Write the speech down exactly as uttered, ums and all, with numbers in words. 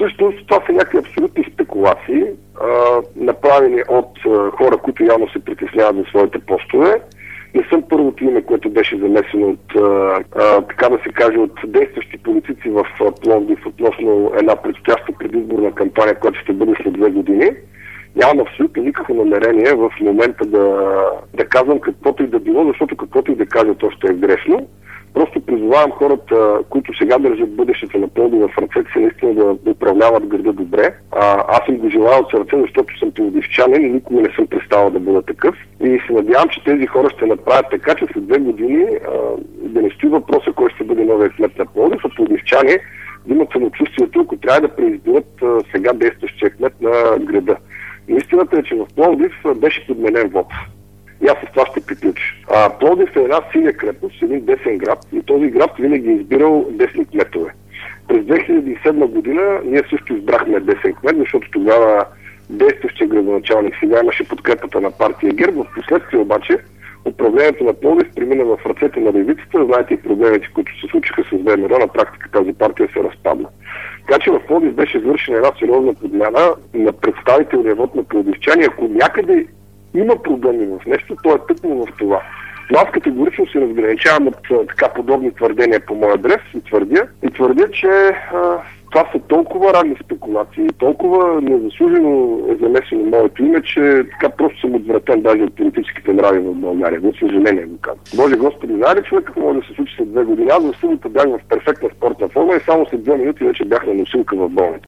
Всъщност това са някакви абсолютни спекулации, а, направени от а, хора, които явно се притесняват за своите постове. Не съм първото име, което беше замесено от, а, а, така да се каже, от действащи политици в Пловдив относно една предстояща предизборна кампания, която ще бъде след две години. Нямам абсолютно никакво намерение в момента да, да казвам каквото и да било, защото каквото и да кажа, то ще е грешно. Просто призовавам хората, които сега държат бъдещето на Пловдив в ръцете си, наистина да управляват града добре. А, аз съм го желал от сърце, защото съм пловдивчанин и никога не съм преставал да бъда такъв. И се надявам, че тези хора ще направят така, че след две години а, да не стои въпроса кой ще бъде новият кмет на Пловдив, а пловдивчани да имат самочувствието, ако трябва да преизберат сега действащия кмет на града. И истината е, че в Пловдив беше подменен вот. И аз с това ще приключа. А, Пловдив е една синя крепост, един десен град, и този град винаги е избирал десни кметове. През две хиляди и седма година ние също избрахме десен кмет, защото тогава действащия градоначалник сега имаше подкрепата на партия ГЕРБ. В последствие обаче управлението на Пловдив премина в ръцете на левицата. Знаете и проблемите, които се случиха с ВМРО, на практика тази партия се разпадна. Така че в Пловдив беше извършена една сериозна подмяна на представителния вод на пловдивчани. Ако някъде има проблеми в нещо, то е тъкмо в това. Но аз категорично се разграничавам от така подобни твърдения по моя адрес и твърдя, и твърдя, че а, това са толкова ранни спекулации, толкова незаслужено е замесено моето име, че така просто съм отвратен даже от политическите нрави в България. За съжаление го казвам. Боже Господи, знае ли човек какво може да се случи след две години? Аз в събота бях в перфектна спортна форма и само след две минути вече бях на носилка в болница.